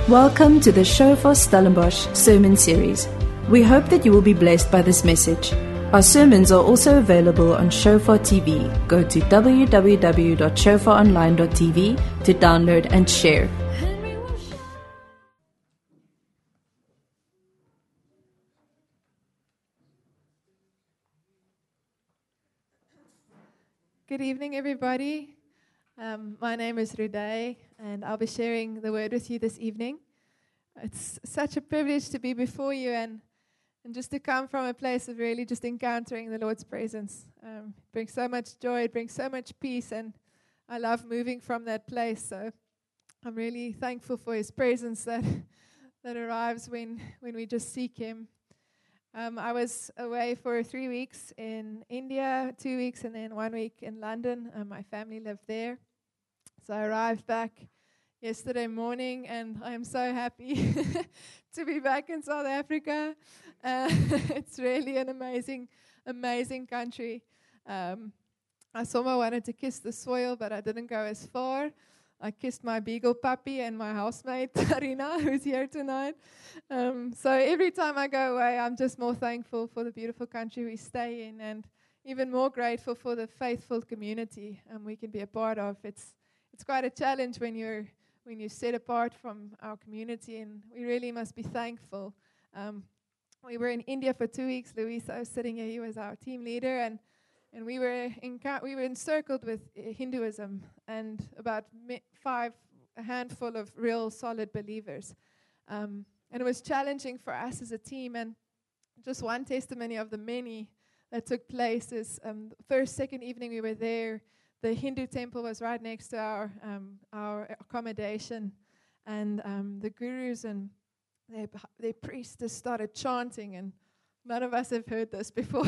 Welcome to the Shofar Stellenbosch sermon series. We hope that you will be blessed by this message. Our sermons are also available on Shofar TV. Go to www.shofaronline.tv to download and share. Good evening, everybody. My name is Ruday, and I'll be sharing the word with you this evening. It's such a privilege to be before you and just to come from a place of really just encountering the Lord's presence. It brings so much joy, it brings so much peace, and I love moving from that place. So I'm really thankful for His presence that arrives when we just seek Him. I was away for 3 weeks in India, 2 weeks, and then 1 week in London. My family lived there. So I arrived back yesterday morning, and I am so happy to be back in South Africa. It's really an amazing, amazing country. I wanted to kiss the soil, but I didn't go as far. I kissed my beagle puppy and my housemate, Tarina, who's here tonight. So every time I go away, I'm just more thankful for the beautiful country we stay in, and even more grateful for the faithful community we can be a part of. It's quite a challenge when you're set apart from our community, and we really must be thankful. We were in India for 2 weeks. Luis, I was sitting here, he was our team leader, and we were encircled with Hinduism and about a handful of real solid believers. And it was challenging for us as a team. And just one testimony of the many that took place is second evening we were there, the Hindu temple was right next to our accommodation. And the gurus and their priests just started chanting, and none of us have heard this before.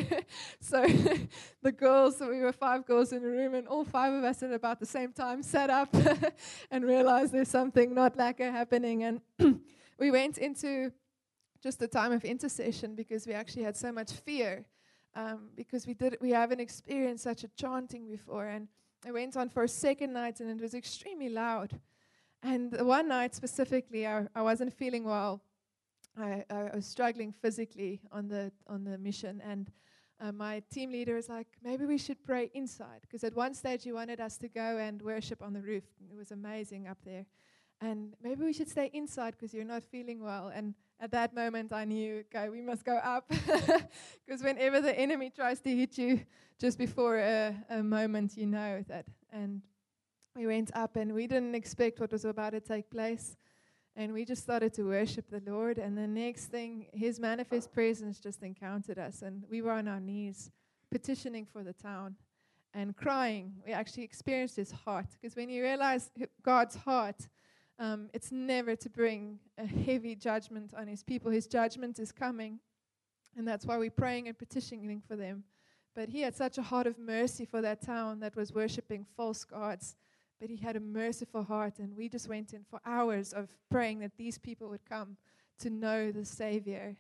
So the girls, we were 5 girls in a room, and all 5 of us at about the same time sat up and realized there's something not lacquer happening. And we went into just a time of intercession because we actually had so much fear, because we haven't experienced such a chanting before. And I went on for a second night, and it was extremely loud. And the one night specifically, I wasn't feeling well. I was struggling physically on the mission, and my team leader was like, maybe we should pray inside, because at one stage he wanted us to go and worship on the roof. It was amazing up there. And maybe we should stay inside because you're not feeling well. And at that moment I knew, okay, we must go up, because whenever the enemy tries to hit you just before a moment, you know that. And we went up, and we didn't expect what was about to take place. And we just started to worship the Lord. And the next thing, His manifest presence just encountered us. And we were on our knees, petitioning for the town and crying. We actually experienced His heart. Because when you realize God's heart, it's never to bring a heavy judgment on His people. His judgment is coming. And that's why we're praying and petitioning for them. But He had such a heart of mercy for that town that was worshiping false gods. But He had a merciful heart, and we just went in for hours of praying that these people would come to know the Savior.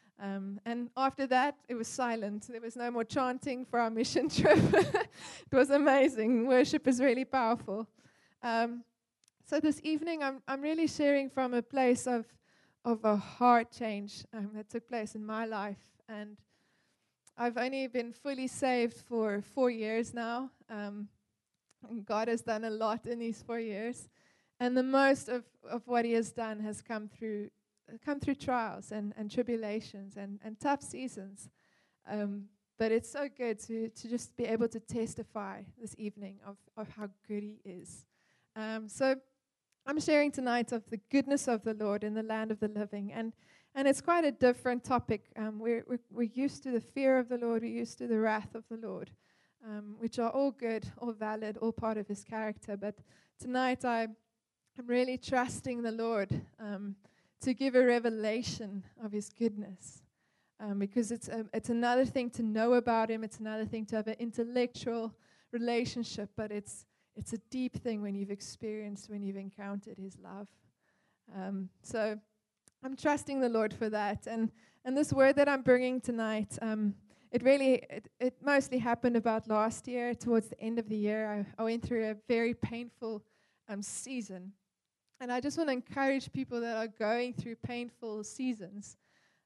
And after that, it was silent. There was no more chanting for our mission trip. It was amazing. Worship is really powerful. So this evening, I'm really sharing from a place of a heart change that took place in my life. And I've only been fully saved for 4 years now. And God has done a lot in these 4 years. And the most of what He has done has come through trials and tribulations and tough seasons. But it's so good to just be able to testify this evening of how good He is. So I'm sharing tonight of the goodness of the Lord in the land of the living. And it's quite a different topic. We're used to the fear of the Lord. We're used to the wrath of the Lord. Which are all good, all valid, all part of His character. But tonight I'm really trusting the Lord to give a revelation of His goodness. Because it's another thing to know about Him. It's another thing to have an intellectual relationship. But it's a deep thing when you've encountered His love. So I'm trusting the Lord for that. And this word that I'm bringing tonight, It mostly happened about last year. Towards the end of the year, I went through a very painful season. And I just want to encourage people that are going through painful seasons.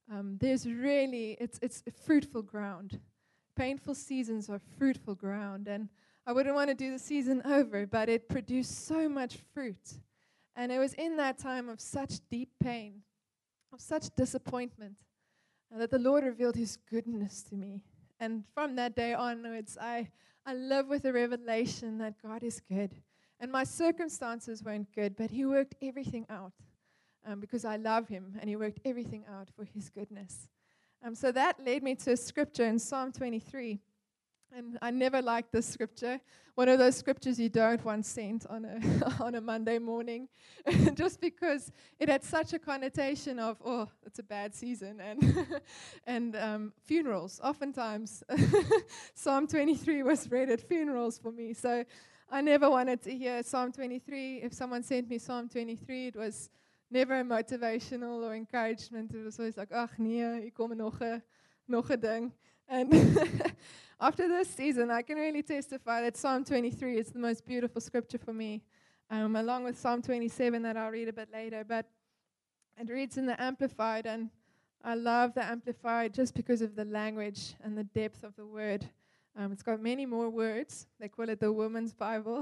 It's fruitful ground. Painful seasons are fruitful ground. And I wouldn't want to do the season over, but it produced so much fruit. And it was in that time of such deep pain, of such disappointment, that the Lord revealed His goodness to me. And from that day onwards, I live with a revelation that God is good. And my circumstances weren't good, but He worked everything out because I love Him, and He worked everything out for His goodness. So that led me to a scripture in Psalm 23. And I never liked this scripture. One of those scriptures you don't want sent on a Monday morning, just because it had such a connotation of, oh, it's a bad season, and funerals. Oftentimes, Psalm 23 was read at funerals for me. So I never wanted to hear Psalm 23. If someone sent me Psalm 23, it was never motivational or encouragement. It was always like, ach nee, hier kom nog een ding. And after this season, I can really testify that Psalm 23 is the most beautiful scripture for me, along with Psalm 27 that I'll read a bit later. But it reads in the Amplified, and I love the Amplified just because of the language and the depth of the word. It's got many more words. They call it the Woman's Bible.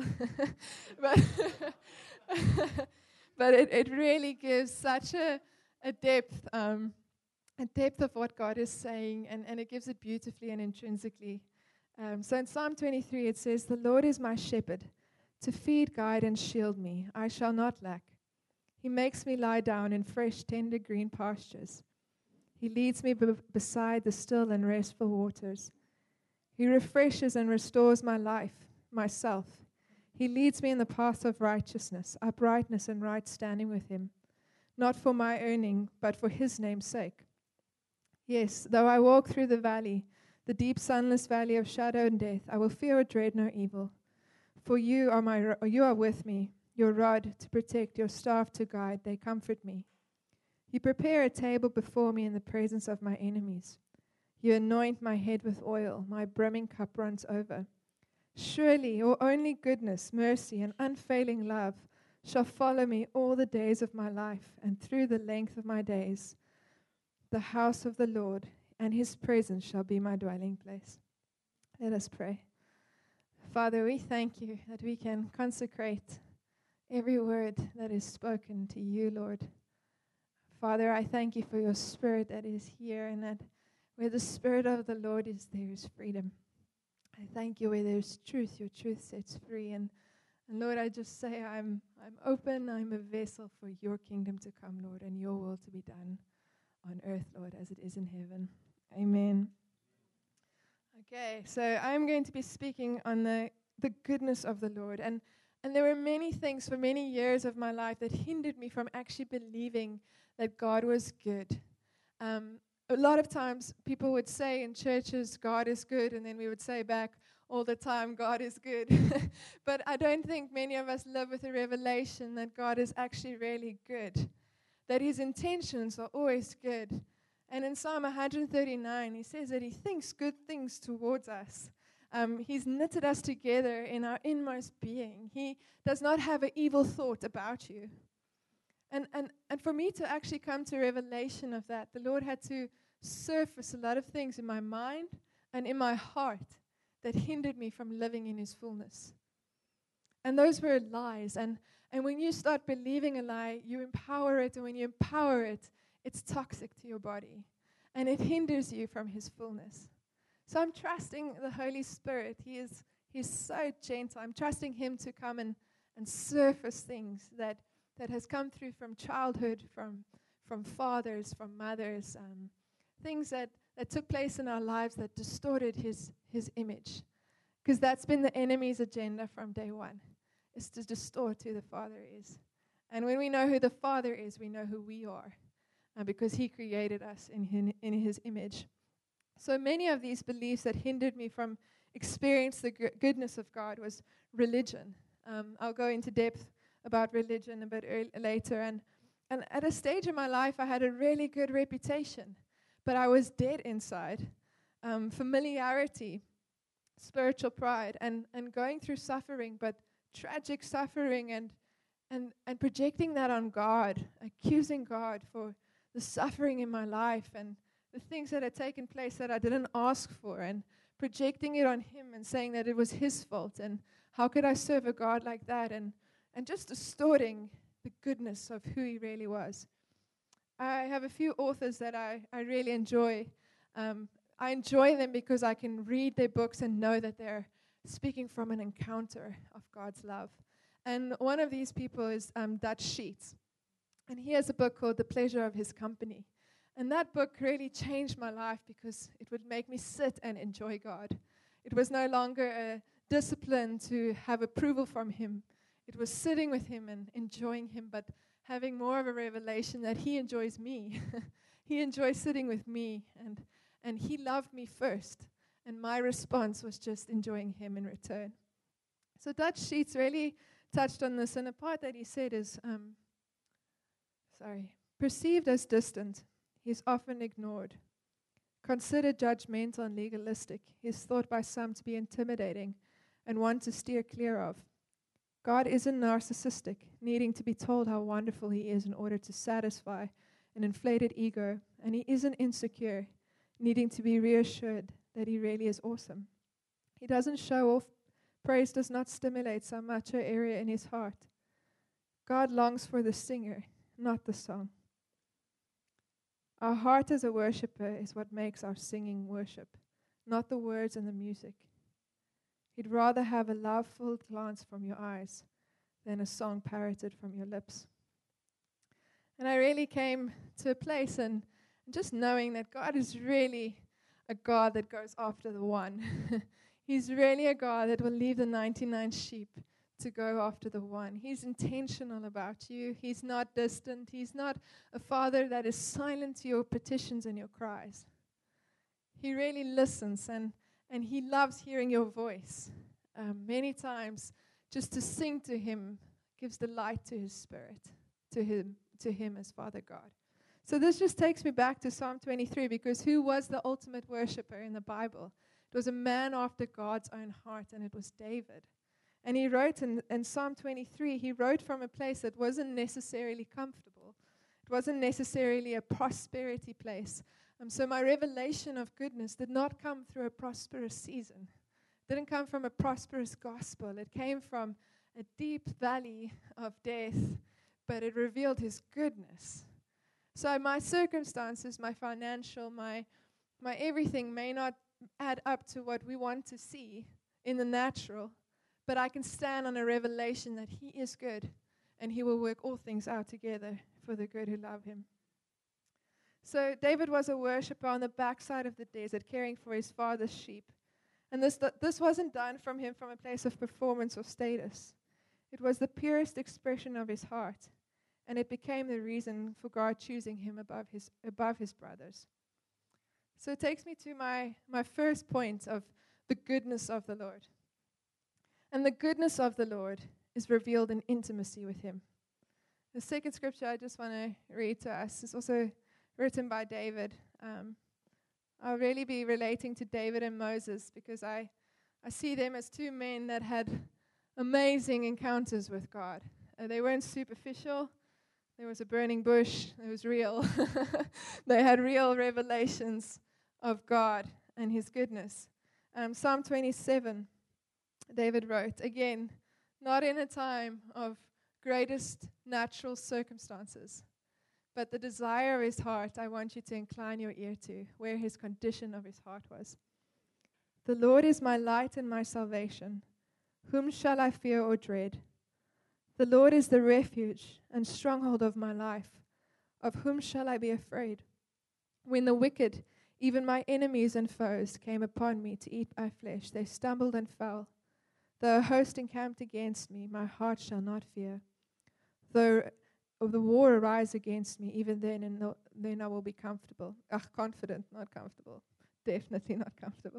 But it really gives such a depth. A depth of what God is saying, and it gives it beautifully and intrinsically. So in Psalm 23, it says, "The Lord is my shepherd, to feed, guide, and shield me. I shall not lack. He makes me lie down in fresh, tender green pastures. He leads me beside the still and restful waters. He refreshes and restores my life, myself. He leads me in the path of righteousness, uprightness, and right standing with Him, not for my earning, but for His name's sake. Yes, though I walk through the valley, the deep sunless valley of shadow and death, I will fear or dread no evil. For you are with me, your rod to protect, your staff to guide, they comfort me. You prepare a table before me in the presence of my enemies. You anoint my head with oil, my brimming cup runs over. Surely your only goodness, mercy, and unfailing love shall follow me all the days of my life, and through the length of my days the house of the Lord and His presence shall be my dwelling place." Let us pray. Father, we thank You that we can consecrate every word that is spoken to You, Lord. Father, I thank You for Your Spirit that is here, and that where the Spirit of the Lord is, there is freedom. I thank You where there is truth, Your truth sets free. And Lord, I just say I'm open, I'm a vessel for Your kingdom to come, Lord, and Your will to be done on earth, Lord, as it is in heaven. Amen. Okay, so I'm going to be speaking on the goodness of the Lord. And there were many things for many years of my life that hindered me from actually believing that God was good. A lot of times people would say in churches, God is good, and then we would say back all the time, God is good. But I don't think many of us live with a revelation that God is actually really good, that His intentions are always good. And in Psalm 139, He says that He thinks good things towards us. He's knitted us together in our inmost being. He does not have an evil thought about you. And for me to actually come to revelation of that, the Lord had to surface a lot of things in my mind and in my heart that hindered me from living in His fullness. And those were lies. And when you start believing a lie, you empower it. And when you empower it, it's toxic to your body. And it hinders you from His fullness. So I'm trusting the Holy Spirit. He's so gentle. I'm trusting Him to come and surface things that has come through from childhood, from fathers, from mothers, things that took place in our lives that distorted His image. Because that's been the enemy's agenda from day one, is to distort who the Father is. And when we know who the Father is, we know who we are, because He created us in His image. So many of these beliefs that hindered me from experiencing the goodness of God was religion. I'll go into depth about religion a bit later. And at a stage in my life, I had a really good reputation, but I was dead inside. Familiarity, spiritual pride, and going through suffering, but tragic suffering and and projecting that on God, accusing God for the suffering in my life and the things that had taken place that I didn't ask for, and projecting it on Him and saying that it was His fault, and how could I serve a God like that, and just distorting the goodness of who He really was. I have a few authors that I really enjoy. I enjoy them because I can read their books and know that they're speaking from an encounter of God's love. And one of these people is Dutch Sheets. And he has a book called The Pleasure of His Company. And that book really changed my life because it would make me sit and enjoy God. It was no longer a discipline to have approval from Him. It was sitting with Him and enjoying Him, but having more of a revelation that He enjoys me. He enjoys sitting with me, and He loved me first. And my response was just enjoying Him in return. So Dutch Sheets really touched on this, and a part that he said is, perceived as distant, he is often ignored. Considered judgmental and legalistic, he is thought by some to be intimidating and one to steer clear of. God isn't narcissistic, needing to be told how wonderful He is in order to satisfy an inflated ego, and He isn't insecure, needing to be reassured that He really is awesome. He doesn't show off. Praise does not stimulate some macho area in His heart. God longs for the singer, not the song. Our heart as a worshiper is what makes our singing worship, not the words and the music. He'd rather have a love-filled glance from your eyes than a song parroted from your lips. And I really came to a place and just knowing that God is really a God that goes after the one. He's really a God that will leave the 99 sheep to go after the one. He's intentional about you. He's not distant. He's not a father that is silent to your petitions and your cries. He really listens, and He loves hearing your voice. Many times, just to sing to Him gives delight to His spirit, to Him as Father God. So this just takes me back to Psalm 23, because who was the ultimate worshiper in the Bible? It was a man after God's own heart, and it was David. And he wrote in Psalm 23, he wrote from a place that wasn't necessarily comfortable. It wasn't necessarily a prosperity place. So my revelation of goodness did not come through a prosperous season. It didn't come from a prosperous gospel. It came from a deep valley of death, but it revealed His goodness. So my circumstances, my financial, my everything may not add up to what we want to see in the natural, but I can stand on a revelation that He is good, and He will work all things out together for the good who love Him. So David was a worshiper on the backside of the desert, caring for his father's sheep. And this wasn't done from him from a place of performance or status. It was the purest expression of his heart, and it became the reason for God choosing him above his brothers. So it takes me to my first point of the goodness of the Lord. And the goodness of the Lord is revealed in intimacy with Him. The second scripture I just want to read to us is also written by David. I'll really be relating to David and Moses because I see them as two men that had amazing encounters with God. They weren't superficial. There was a burning bush. It was real. They had real revelations of God and His goodness. Psalm 27, David wrote, again, not in a time of greatest natural circumstances, but the desire of his heart I want you to incline your ear to, where his condition of his heart was. The Lord is my light and my salvation. Whom shall I fear or dread? The Lord is the refuge and stronghold of my life. Of whom shall I be afraid? When the wicked, even my enemies and foes, came upon me to eat my flesh, they stumbled and fell. Though a host encamped against me, my heart shall not fear. Though the war arise against me, even then I will be confident, not comfortable. Definitely not comfortable.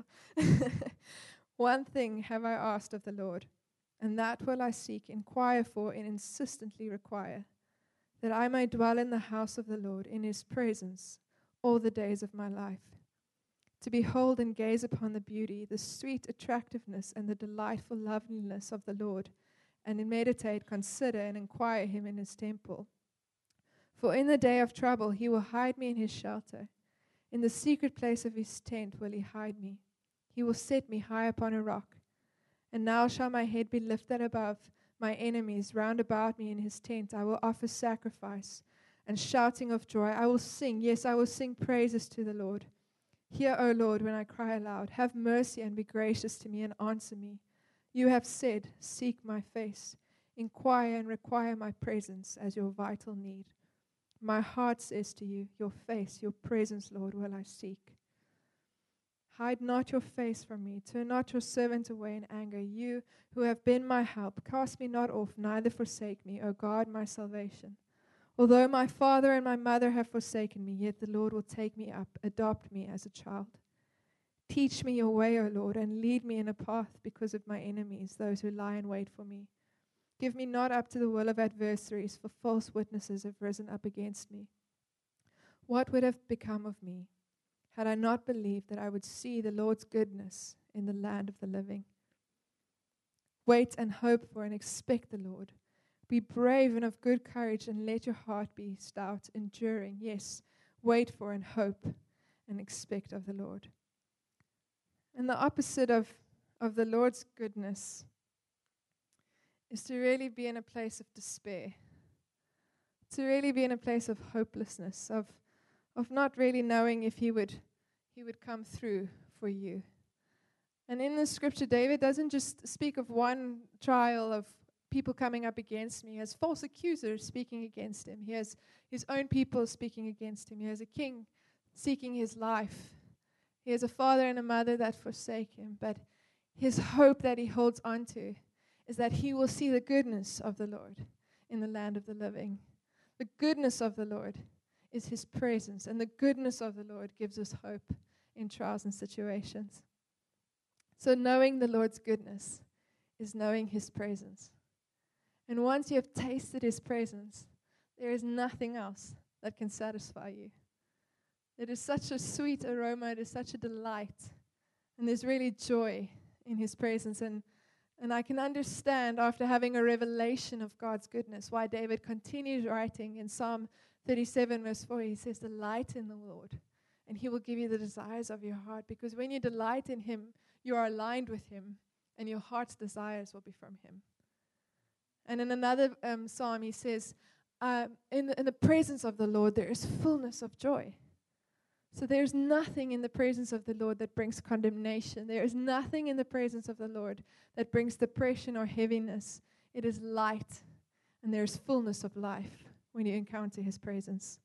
One thing have I asked of the Lord, and that will I seek, inquire for, and insistently require, that I may dwell in the house of the Lord, in His presence, all the days of my life, to behold and gaze upon the beauty, the sweet attractiveness, and the delightful loveliness of the Lord, and meditate, consider, and inquire him in his temple. For in the day of trouble he will hide me in his shelter. In the secret place of his tent will he hide me. He will set me high upon a rock. And now shall my head be lifted above my enemies round about me in his tent. I will offer sacrifice and shouting of joy. I will sing, yes, I will sing praises to the Lord. Hear, O Lord, when I cry aloud. Have mercy and be gracious to me and answer me. You have said, seek my face. Inquire and require my presence as your vital need. My heart says to you, your face, your presence, Lord, will I seek. Hide not your face from me. Turn not your servant away in anger. You who have been my help, cast me not off, neither forsake me, O God, my salvation. Although my father and my mother have forsaken me, yet the Lord will take me up, adopt me as a child. Teach me your way, O Lord, and lead me in a path because of my enemies, those who lie in wait for me. Give me not up to the will of adversaries, for false witnesses have risen up against me. What would have become of me had I not believed that I would see the Lord's goodness in the land of the living? Wait and hope for and expect the Lord. Be brave and of good courage, and let your heart be stout, enduring. Yes, wait for and hope and expect of the Lord. And the opposite of the Lord's goodness is to really be in a place of despair, to really be in a place of hopelessness, of not really knowing if he would come through for you. And in the scripture, David doesn't just speak of one trial of people coming up against me. He has false accusers speaking against him. He has his own people speaking against him. He has a king seeking his life. He has a father and a mother that forsake him. But his hope that he holds on to is that he will see the goodness of the Lord in the land of the living. The goodness of the Lord is his presence, and the goodness of the Lord gives us hope in trials and situations. So knowing the Lord's goodness is knowing his presence. And once you have tasted his presence, there is nothing else that can satisfy you. It is such a sweet aroma, it is such a delight, and there's really joy in his presence. And I can understand, after having a revelation of God's goodness, why David continues writing in Psalm 37, verse 4. He says, delight in the Lord, and he will give you the desires of your heart. Because when you delight in him, you are aligned with him, and your heart's desires will be from him. And in another psalm, he says, in the presence of the Lord, there is fullness of joy. So there's nothing in the presence of the Lord that brings condemnation. There is nothing in the presence of the Lord that brings depression or heaviness. It is light, and there is fullness of life when you encounter his presence.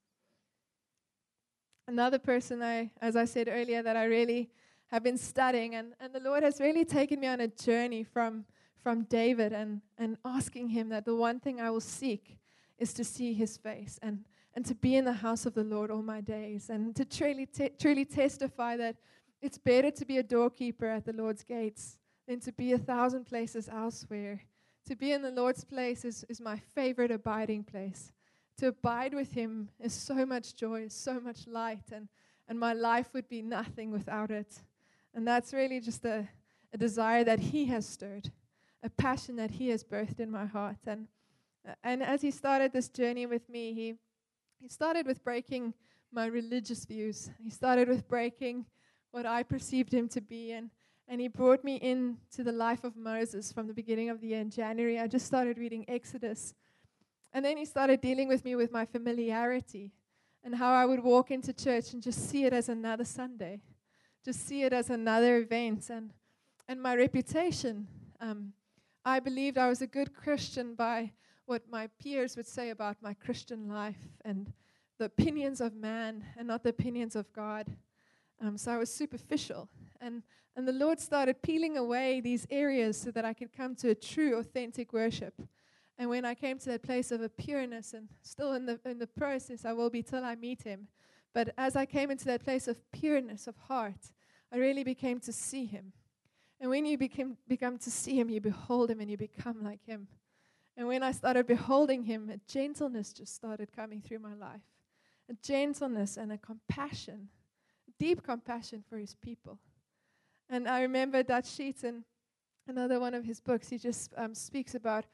Another person, as I said earlier, that I really have been studying, and the Lord has really taken me on a journey from David and asking him that the one thing I will seek is to see his face and to be in the house of the Lord all my days, and to truly testify that it's better to be a doorkeeper at the Lord's gates than to be 1,000 places elsewhere. To be in the Lord's place is my favorite abiding place. To abide with him is so much joy, so much light, and my life would be nothing without it. And that's really just a desire that he has stirred, a passion that he has birthed in my heart. And as he started this journey with me, he started with breaking my religious views. He started with breaking what I perceived him to be, and he brought me into the life of Moses from the beginning of the year in January. I just started reading Exodus. And then he started dealing with me with my familiarity and how I would walk into church and just see it as another Sunday, just see it as another event. And my reputation, I believed I was a good Christian by what my peers would say about my Christian life and the opinions of man and not the opinions of God. So I was superficial. And the Lord started peeling away these areas so that I could come to a true, authentic worship. And when I came to that place of a pureness, and still in the process I will be till I meet him, but as I came into that place of pureness of heart, I really became to see him. And when you become to see him, you behold him and you become like him. And when I started beholding him, a gentleness just started coming through my life. A gentleness and a compassion, deep compassion for his people. And I remember Dutch Sheets in another one of his books, he just speaks about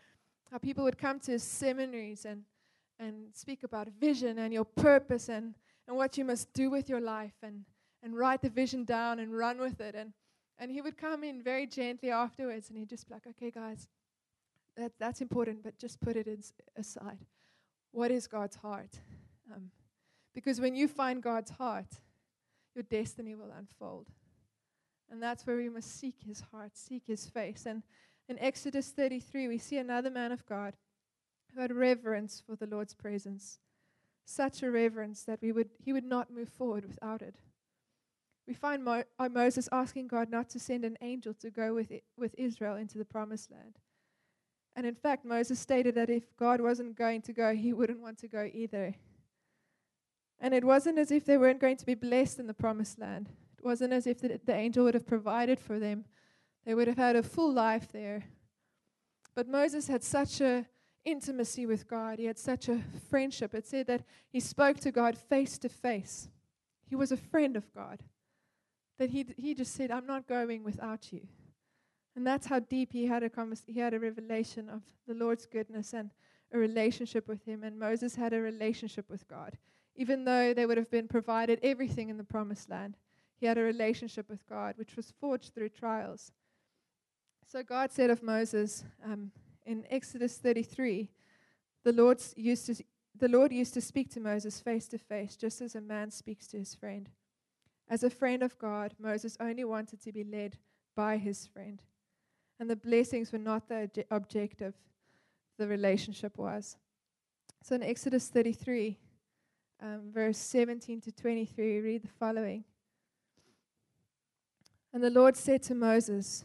how people would come to his seminaries and speak about vision and your purpose and what you must do with your life and write the vision down and run with it. And he would come in very gently afterwards and he'd just be like, okay, guys, that's important, but just put it aside. What is God's heart? Because when you find God's heart, your destiny will unfold. And that's where we must seek his heart, seek his face. And in Exodus 33, we see another man of God who had reverence for the Lord's presence. Such a reverence that he would not move forward without it. We find Moses asking God not to send an angel to go with Israel into the promised land. And in fact, Moses stated that if God wasn't going to go, he wouldn't want to go either. And it wasn't as if they weren't going to be blessed in the promised land. It wasn't as if the angel would have provided for them. They would have had a full life there. But Moses had such a intimacy with God. He had such a friendship. It said that he spoke to God face to face. He was a friend of God. That he just said, I'm not going without you. And that's how deep he had a revelation of the Lord's goodness and a relationship with him. And Moses had a relationship with God. Even though they would have been provided everything in the promised land, he had a relationship with God, which was forged through trials. So God said of Moses, in Exodus 33, the Lord used to speak to Moses face to face, just as a man speaks to his friend. As a friend of God, Moses only wanted to be led by his friend. And the blessings were not the objective, the relationship was. So in Exodus 33, verse 17 to 23, we read the following. And the Lord said to Moses,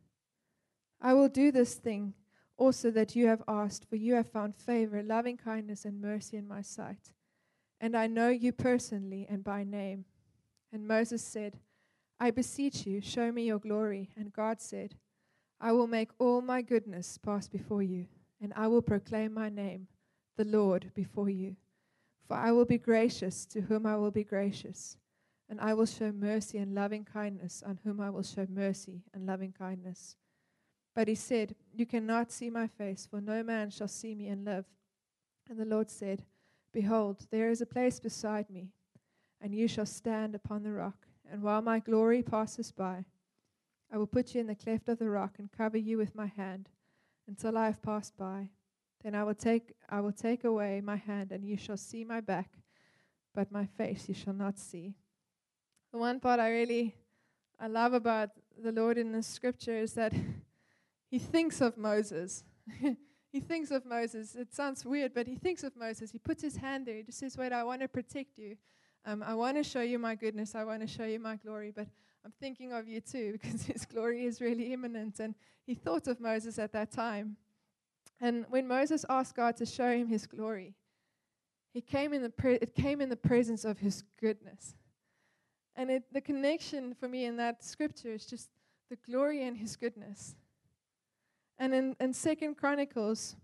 I will do this thing also that you have asked, for you have found favor, loving kindness, and mercy in my sight. And I know you personally and by name. And Moses said, I beseech you, show me your glory. And God said, I will make all my goodness pass before you, and I will proclaim my name, the Lord, before you. For I will be gracious to whom I will be gracious, and I will show mercy and loving kindness on whom I will show mercy and loving kindness. But he said, you cannot see my face, for no man shall see me and live. And the Lord said, behold, there is a place beside me, and you shall stand upon the rock. And while my glory passes by, I will put you in the cleft of the rock and cover you with my hand until I have passed by. Then I will take away my hand, and you shall see my back, but my face you shall not see. The one part I love about the Lord in the scripture is that he thinks of Moses. He thinks of Moses. It sounds weird, but he thinks of Moses. He puts his hand there. He just says, wait, I want to protect you. I want to show you my goodness. I want to show you my glory, but I'm thinking of you too, because his glory is really imminent. And he thought of Moses at that time. And when Moses asked God to show him his glory, it came in the presence of his goodness. And the connection for me in that scripture is just the glory and his goodness. And in 2 Chronicles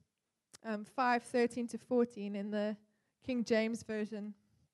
5:13 to 14 in the King James Version,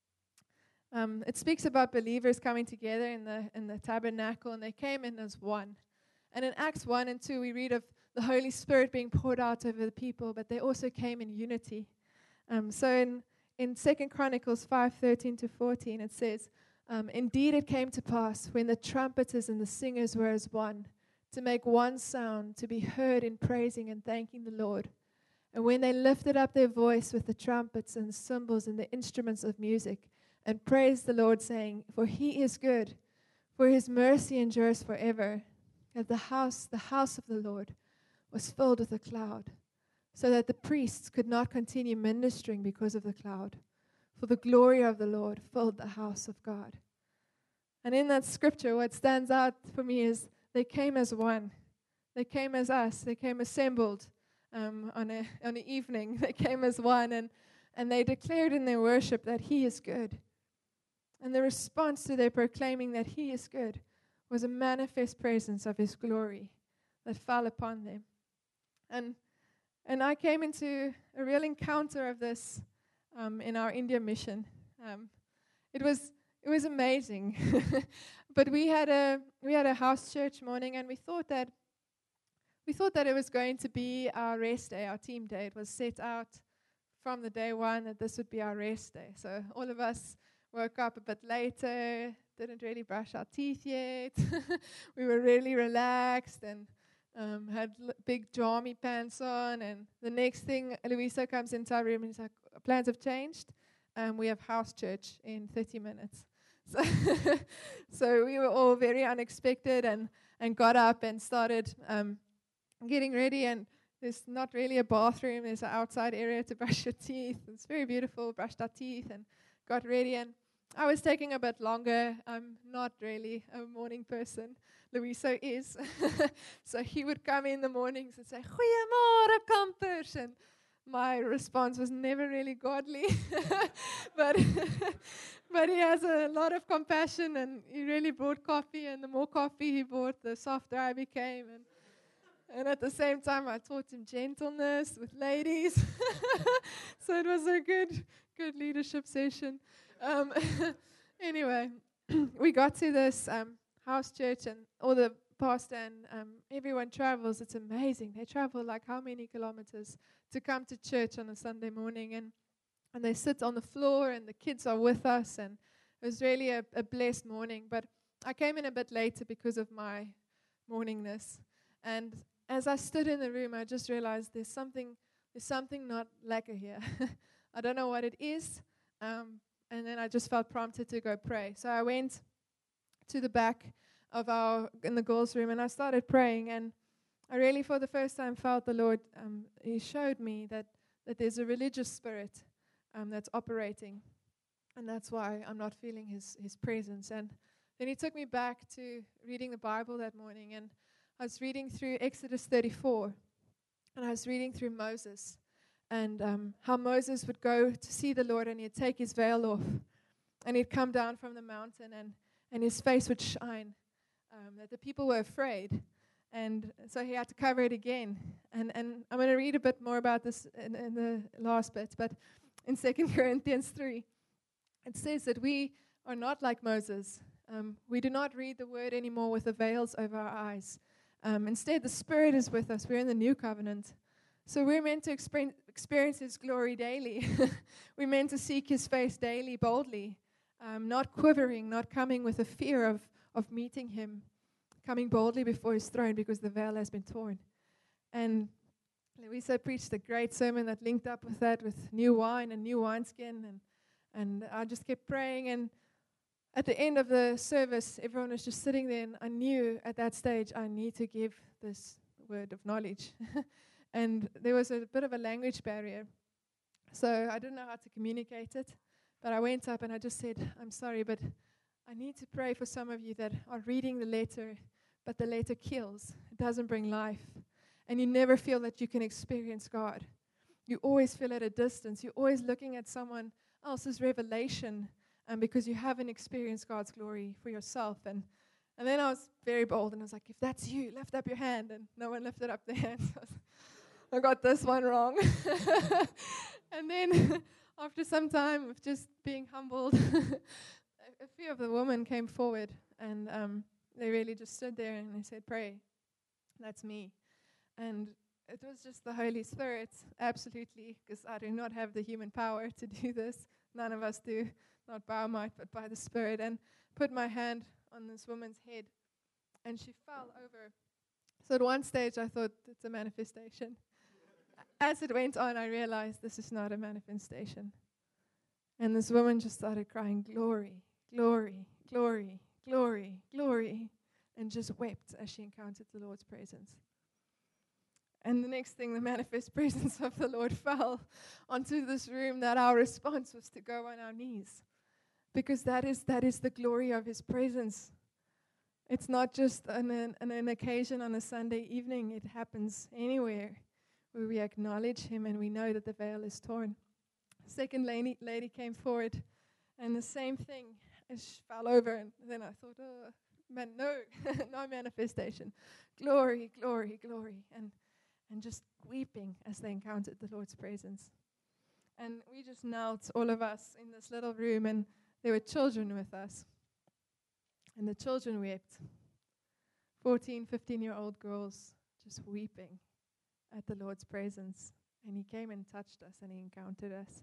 it speaks about believers coming together in the tabernacle, and they came in as one. And in Acts 1 and 2, we read of the Holy Spirit being poured out over the people, but they also came in unity. So in 2 Chronicles 5:13 to 14, it says, indeed it came to pass when the trumpeters and the singers were as one, to make one sound, to be heard in praising and thanking the Lord. And when they lifted up their voice with the trumpets and the cymbals and the instruments of music, and praised the Lord, saying, for he is good, for his mercy endures forever, that the house of the Lord was filled with a cloud, so that the priests could not continue ministering because of the cloud. For the glory of the Lord filled the house of God. And in that scripture, what stands out for me is they came as one. They came as us. They came assembled on an evening. They came as one, and they declared in their worship that he is good. And the response to their proclaiming that he is good was a manifest presence of his glory that fell upon them. And I came into a real encounter of this in our India mission. It was amazing. But we had a house church morning, and we thought that we thought that it was going to be our rest day, our team day. It was set out from the day one that this would be our rest day. So all of us woke up a bit later, didn't really brush our teeth yet. We were really relaxed and had big jammy pants on. And the next thing, Louisa comes into our room and she's like, plans have changed. We have house church in 30 minutes. So, so we were all very unexpected and got up and started getting ready. And there's not really a bathroom. There's an outside area to brush your teeth. It's very beautiful. Brushed our teeth and got ready. And I was taking a bit longer. I'm not really a morning person. Louisa is. So he would come in the mornings and say, "Goeiemôre, kampers." And my response was never really godly. but he has a lot of compassion, and he really brought coffee. And the more coffee he brought, the softer I became. And at the same time, I taught him gentleness with ladies. So it was a good leadership session. Anyway, we got to this house church, and all the pastor and everyone travels. It's amazing. They travel like how many kilometers to come to church on a Sunday morning, and they sit on the floor, and the kids are with us, and it was really a blessed morning. But I came in a bit later because of my morningness, and as I stood in the room, I just realized there's something not lekker here. I don't know what it is. And then I just felt prompted to go pray. So I went to the back in the girls' room, and I started praying. And I really, for the first time, felt the Lord. He showed me that there's a religious spirit that's operating, and that's why I'm not feeling His presence. And then He took me back to reading the Bible that morning, and I was reading through Exodus 34, and I was reading through Moses. And how Moses would go to see the Lord, and he'd take his veil off, and he'd come down from the mountain, and his face would shine, that the people were afraid. And so he had to cover it again. And I'm going to read a bit more about this in the last bit, but in 2 Corinthians 3, it says that we are not like Moses. We do not read the word anymore with the veils over our eyes. Instead, the Spirit is with us. We're in the new covenant. So we're meant to experience His glory daily. We're meant to seek His face daily, boldly, not quivering, not coming with a fear of meeting Him, coming boldly before His throne because the veil has been torn. And Louisa preached a great sermon that linked up with that, with new wine and new wineskin. And I just kept praying. And at the end of the service, everyone was just sitting there. And I knew at that stage I need to give this word of knowledge. And there was a bit of a language barrier. So I didn't know how to communicate it. But I went up and I just said, "I'm sorry, but I need to pray for some of you that are reading the letter, but the letter kills. It doesn't bring life. And you never feel that you can experience God. You always feel at a distance. You're always looking at someone else's revelation because you haven't experienced God's glory for yourself." And then I was very bold, and I was like, "If that's you, lift up your hand." And no one lifted up their hand. So I got this one wrong. And then after some time of just being humbled, a few of the women came forward, and they really just stood there and they said, "Pray." That's me. And it was just the Holy Spirit, absolutely, because I do not have the human power to do this. None of us do, not by our might, but by the Spirit. And put my hand on this woman's head, and she fell over. So at one stage, I thought, it's a manifestation. As it went on, I realized this is not a manifestation. And this woman just started crying, "Glory, glory, glory, glory, glory," and just wept as she encountered the Lord's presence. And the next thing, the manifest presence of the Lord fell onto this room, that our response was to go on our knees. Because that is the glory of His presence. It's not just an occasion on a Sunday evening. It happens anywhere where we acknowledge Him and we know that the veil is torn. Second lady came forward, and the same thing. She fell over, and then I thought, "Oh, man, no, no manifestation. Glory, glory, glory." And just weeping as they encountered the Lord's presence. And we just knelt, all of us, in this little room, and there were children with us. And the children wept. 14, 15-year-old girls just weeping at the Lord's presence. And he came and touched us and he encountered us.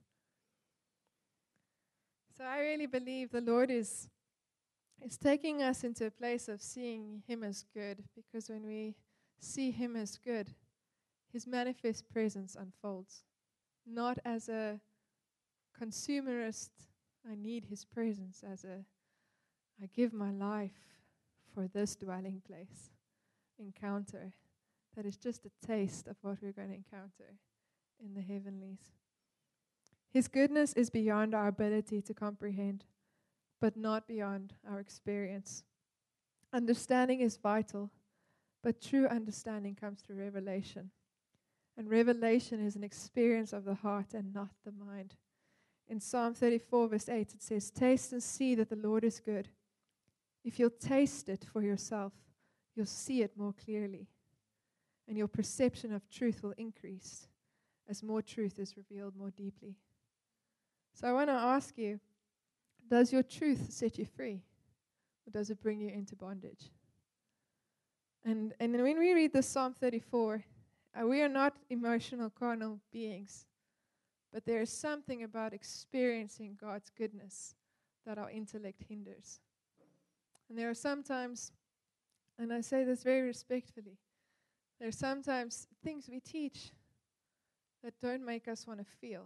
So I really believe the Lord is taking us into a place of seeing him as good, because when we see him as good, his manifest presence unfolds. Not as a consumerist, I need his presence, as a I give my life for this dwelling place encounter that is just a taste of what we're going to encounter in the heavenlies. His goodness is beyond our ability to comprehend, but not beyond our experience. Understanding is vital, but true understanding comes through revelation. And revelation is an experience of the heart and not the mind. In Psalm 34, verse 8, it says, "Taste and see that the Lord is good." If you'll taste it for yourself, you'll see it more clearly. And your perception of truth will increase as more truth is revealed more deeply. So I want to ask you, does your truth set you free? Or does it bring you into bondage? And when we read the Psalm 34, we are not emotional, carnal beings. But there is something about experiencing God's goodness that our intellect hinders. And there are sometimes, and I say this very respectfully, there are sometimes things we teach that don't make us want to feel.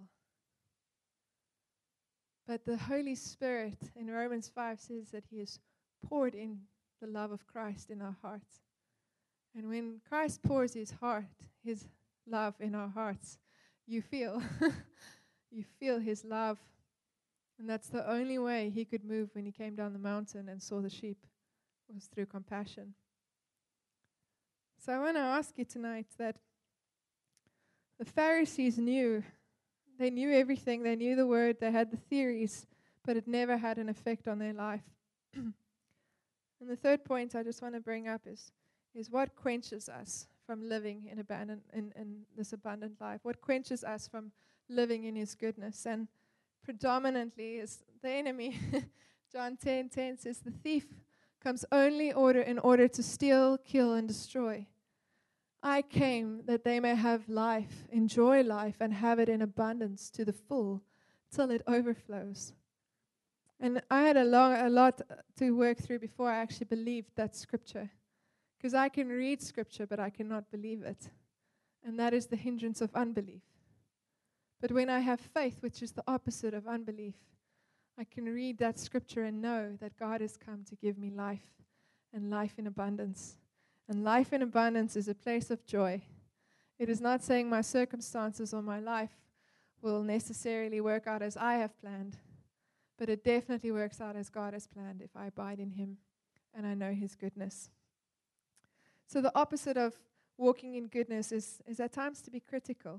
But the Holy Spirit in Romans 5 says that he has poured in the love of Christ in our hearts. And when Christ pours his love in our hearts, you feel his love. And that's the only way he could move when he came down the mountain and saw the sheep, was through compassion. So I want to ask you tonight that the Pharisees knew everything, they knew the word, they had the theories, but it never had an effect on their life. And the third point I just want to bring up is what quenches us from living in this abundant life? What quenches us from living in his goodness? And predominantly is the enemy. John 10:10 says, "The thief comes only in order to steal, kill, and destroy. I came that they may have life, enjoy life, and have it in abundance to the full, till it overflows." And I had a lot to work through before I actually believed that scripture. Because I can read scripture, but I cannot believe it. And that is the hindrance of unbelief. But when I have faith, which is the opposite of unbelief, I can read that scripture and know that God has come to give me life, and life in abundance. And life in abundance is a place of joy. It is not saying my circumstances or my life will necessarily work out as I have planned, but it definitely works out as God has planned if I abide in him and I know his goodness. So the opposite of walking in goodness is at times to be critical.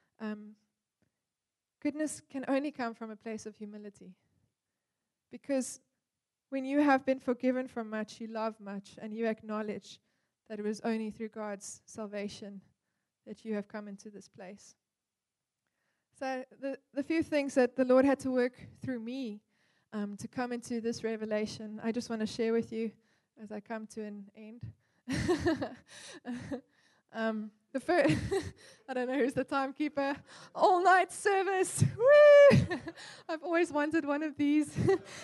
Goodness can only come from a place of humility. Because when you have been forgiven from much, you love much, and you acknowledge that it was only through God's salvation that you have come into this place. So the few things that the Lord had to work through me to come into this revelation, I just want to share with you as I come to an end. The first, I don't know who's the timekeeper. All-night service. Woo! I've always wanted one of these.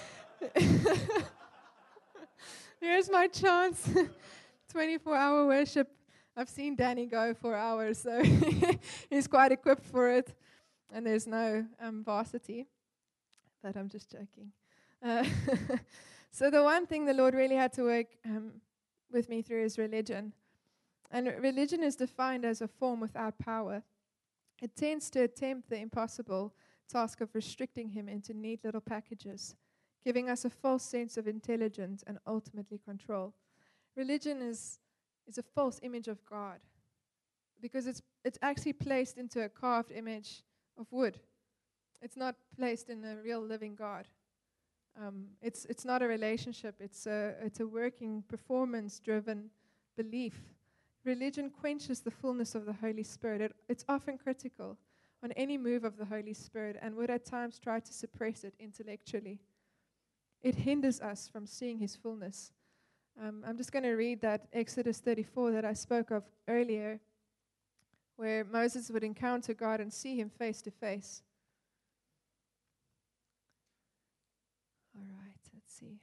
Here's my chance. 24-hour worship. I've seen Danny go for hours, so he's quite equipped for it. And there's no varsity, but I'm just joking. So the one thing the Lord really had to work with me through is religion. And religion is defined as a form without power. It tends to attempt the impossible task of restricting him into neat little packages, giving us a false sense of intelligence and ultimately control. Religion is a false image of God, because it's actually placed into a carved image of wood. It's not placed in a real living God. It's not a relationship. It's a working, performance-driven belief. Religion quenches the fullness of the Holy Spirit. It's often critical on any move of the Holy Spirit and would at times try to suppress it intellectually. It hinders us from seeing his fullness. I'm just going to read that Exodus 34 that I spoke of earlier, where Moses would encounter God and see him face to face. All right, let's see.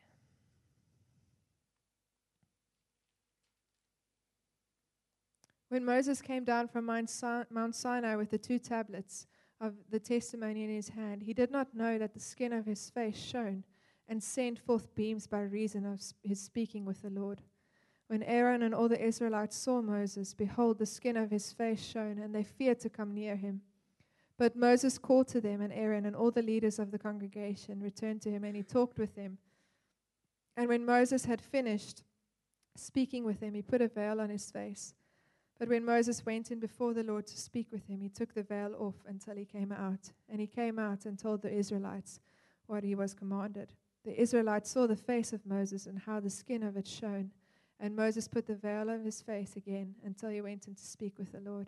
When Moses came down from Mount Sinai with the 2 tablets of the testimony in his hand, he did not know that the skin of his face shone and sent forth beams by reason of his speaking with the Lord. When Aaron and all the Israelites saw Moses, behold, the skin of his face shone, and they feared to come near him. But Moses called to them, and Aaron and all the leaders of the congregation returned to him, and he talked with them. And when Moses had finished speaking with them, he put a veil on his face. But when Moses went in before the Lord to speak with him, he took the veil off until he came out. And he came out and told the Israelites what he was commanded. The Israelites saw the face of Moses and how the skin of it shone. And Moses put the veil over his face again until he went in to speak with the Lord.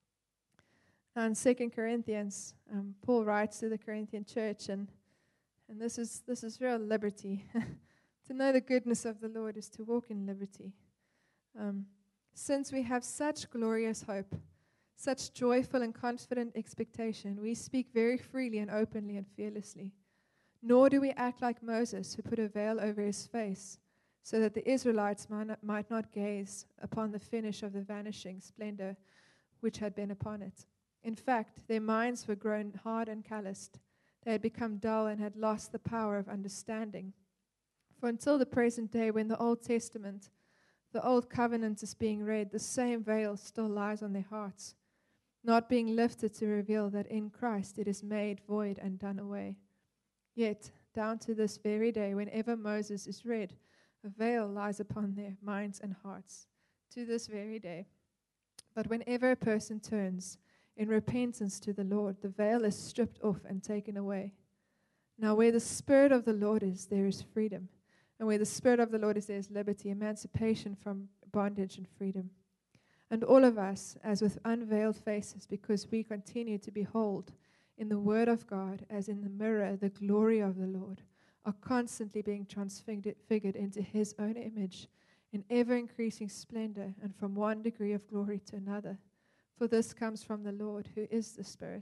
Now in 2 Corinthians, Paul writes to the Corinthian church, and this is real liberty. To know the goodness of the Lord is to walk in liberty. Since we have such glorious hope, such joyful and confident expectation, we speak very freely and openly and fearlessly. Nor do we act like Moses, who put a veil over his face, so that the Israelites might not gaze upon the finish of the vanishing splendor which had been upon it. In fact, their minds were grown hard and calloused. They had become dull and had lost the power of understanding. For until the present day, when the Old Testament, the Old Covenant is being read, the same veil still lies on their hearts, not being lifted to reveal that in Christ it is made void and done away. Yet, down to this very day, whenever Moses is read, a veil lies upon their minds and hearts, to this very day. But whenever a person turns in repentance to the Lord, the veil is stripped off and taken away. Now, where the Spirit of the Lord is, there is freedom. And where the Spirit of the Lord is, there is liberty, emancipation from bondage and freedom. And all of us, as with unveiled faces, because we continue to behold in the Word of God, as in the mirror, the glory of the Lord, are constantly being transfigured into His own image in ever-increasing splendor and from one degree of glory to another. For this comes from the Lord, who is the Spirit.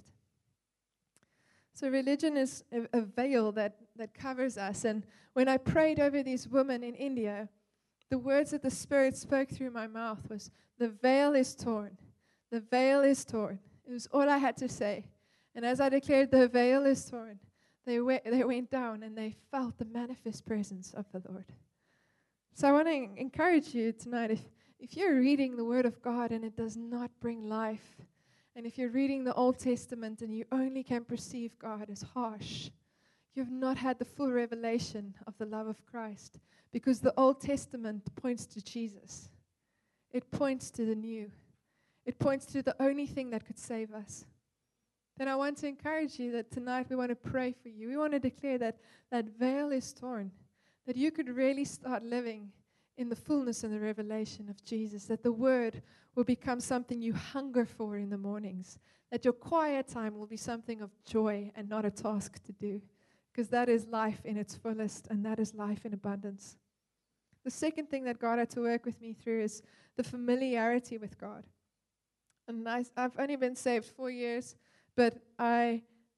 So religion is a veil that covers us. And when I prayed over these women in India, the words that the Spirit spoke through my mouth was, the veil is torn. The veil is torn. It was all I had to say. And as I declared, the veil is torn, they went down and they felt the manifest presence of the Lord. So I want to encourage you tonight, if you're reading the Word of God and it does not bring life, and if you're reading the Old Testament and you only can perceive God as harsh, you've not had the full revelation of the love of Christ, because the Old Testament points to Jesus. It points to the new. It points to the only thing that could save us. Then I want to encourage you that tonight we want to pray for you. We want to declare that that veil is torn, that you could really start living in the fullness and the revelation of Jesus, that the Word will become something you hunger for in the mornings, that your quiet time will be something of joy and not a task to do, because that is life in its fullest, and that is life in abundance. The second thing that God had to work with me through is the familiarity with God. And I've only been saved 4 years, but I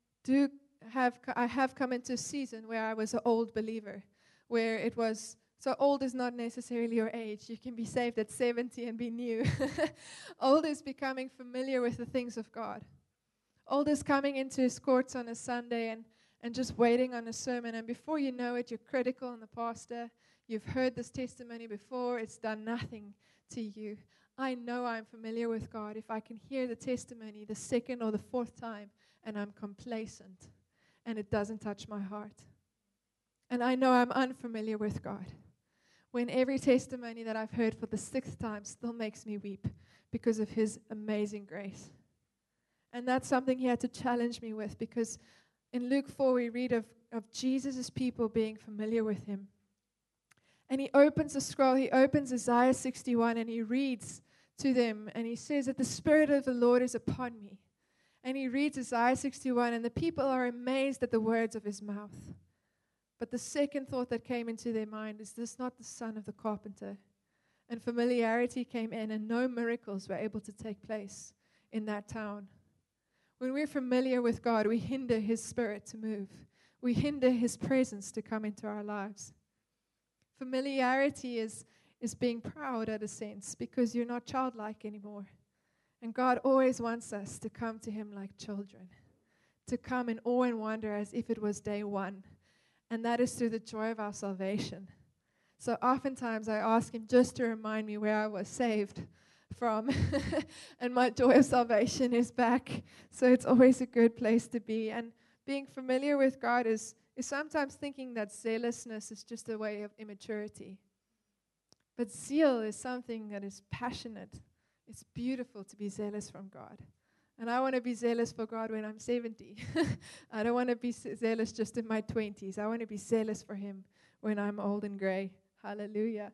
have come into a season where I was an old believer, where it was, so old is not necessarily your age. You can be saved at 70 and be new. Old is becoming familiar with the things of God. Old is coming into His courts on a Sunday and just waiting on a sermon. And before you know it, you're critical on the pastor. You've heard this testimony before. It's done nothing to you. I know I'm familiar with God if I can hear the testimony the second or the fourth time and I'm complacent and it doesn't touch my heart. And I know I'm unfamiliar with God when every testimony that I've heard for the 6th time still makes me weep because of His amazing grace. And that's something He had to challenge me with, because in Luke 4 we read of Jesus' people being familiar with Him. And He opens a scroll, He opens Isaiah 61 and He reads to them and He says that the Spirit of the Lord is upon me. And He reads Isaiah 61 and the people are amazed at the words of His mouth. But the second thought that came into their mind is this not the son of the carpenter? And familiarity came in, and no miracles were able to take place in that town. When we're familiar with God, we hinder His Spirit to move. We hinder His presence to come into our lives. Familiarity is being proud at a sense, because you're not childlike anymore. And God always wants us to come to Him like children, to come in awe and wonder as if it was day one. And that is through the joy of our salvation. So oftentimes I ask Him just to remind me where I was saved from. And my joy of salvation is back. So it's always a good place to be. And being familiar with God is sometimes thinking that zealousness is just a way of immaturity. But zeal is something that is passionate. It's beautiful to be zealous from God. And I want to be zealous for God when I'm 70. I don't want to be zealous just in my 20s. I want to be zealous for Him when I'm old and gray. Hallelujah.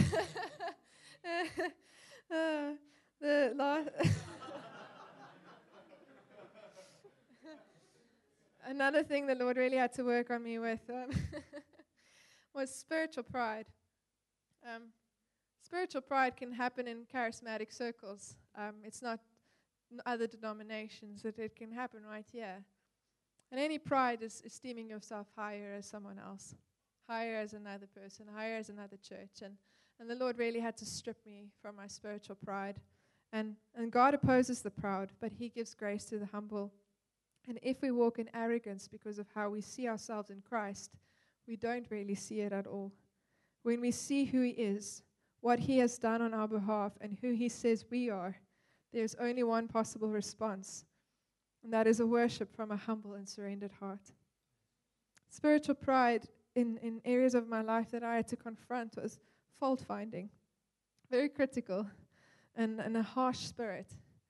Another thing the Lord really had to work on me with was spiritual pride. Spiritual pride can happen in charismatic circles. It's not other denominations, that it can happen right here. And any pride is esteeming yourself higher as someone else, higher as another person, higher as another church. And the Lord really had to strip me from my spiritual pride. And God opposes the proud, but He gives grace to the humble. And if we walk in arrogance because of how we see ourselves in Christ, we don't really see it at all. When we see who He is, what He has done on our behalf, and who He says we are, there's only one possible response, and that is a worship from a humble and surrendered heart. Spiritual pride in areas of my life that I had to confront was fault-finding, very critical, and a harsh spirit.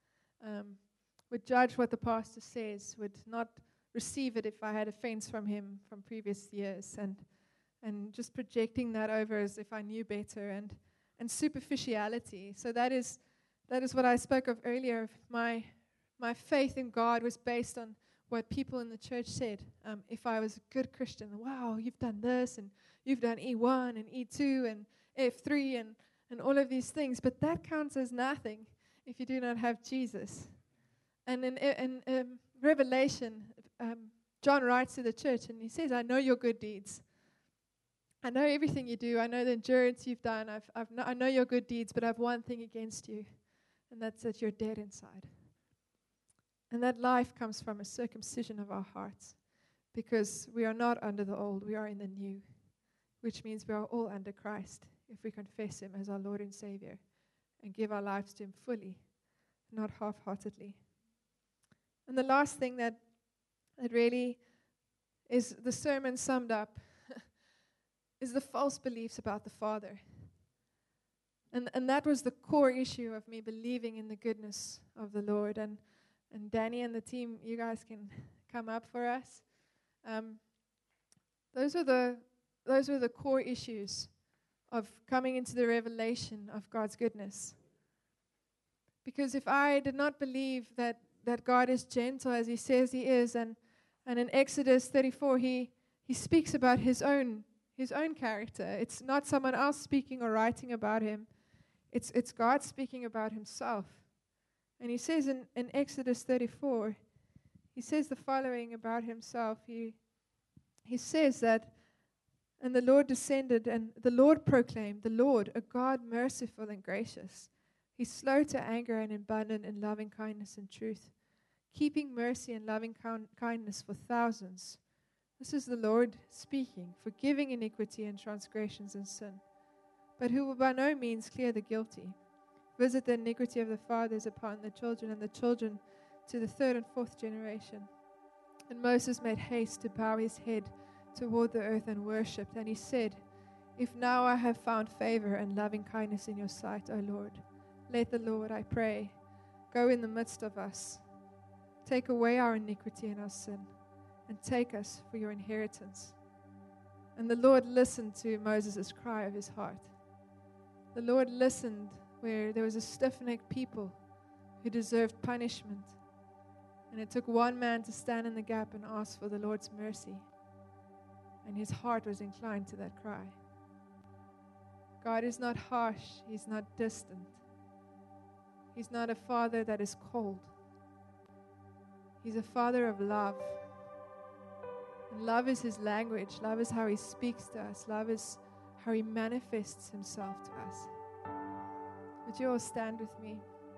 Would judge what the pastor says, would not receive it if I had offense from him from previous years, and just projecting that over as if I knew better, and superficiality. So that is what I spoke of earlier. My faith in God was based on what people in the church said. If I was a good Christian, wow, you've done this, and you've done E1 and E2 and F3 and all of these things. But that counts as nothing if you do not have Jesus. And in Revelation, John writes to the church, and he says, I know your good deeds. I know everything you do. I know the endurance you've done. I know your good deeds, but I have one thing against you, and that's that you're dead inside. And that life comes from a circumcision of our hearts, because we are not under the old, we are in the new, which means we are all under Christ if we confess Him as our Lord and Savior and give our lives to Him fully, not half-heartedly. And the last thing that really is the sermon summed up is the false beliefs about the Father. And that was the core issue of me believing in the goodness of the Lord. And Danny and the team, you guys can come up for us. Those were the core issues of coming into the revelation of God's goodness. Because if I did not believe that God is gentle as He says He is, and in Exodus 34 He speaks about His own character. It's not someone else speaking or writing about Him. It's God speaking about Himself. And He says in Exodus 34, He says the following about Himself. He says that, and the Lord descended, and the Lord proclaimed, the Lord, a God merciful and gracious. He's slow to anger and abundant in loving kindness and truth, keeping mercy and loving kindness for thousands. This is the Lord speaking, forgiving iniquity and transgressions and sin, but who will by no means clear the guilty. Visit the iniquity of the fathers upon the children, and the children to the third and fourth generation. And Moses made haste to bow his head toward the earth and worshipped. And he said, If now I have found favor and loving kindness in your sight, O Lord, let the Lord, I pray, go in the midst of us. Take away our iniquity and our sin, and take us for your inheritance. And the Lord listened to Moses' cry of his heart. The Lord listened where there was a stiff-necked people who deserved punishment. And it took one man to stand in the gap and ask for the Lord's mercy. And his heart was inclined to that cry. God is not harsh. He's not distant. He's not a father that is cold. He's a father of love. And love is his language. Love is how he speaks to us. Love is how he manifests himself to us. Would you all stand with me?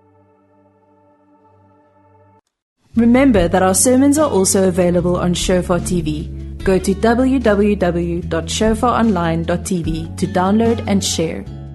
Remember that our sermons are also available on Shofar TV. Go to www.shofaronline.tv to download and share.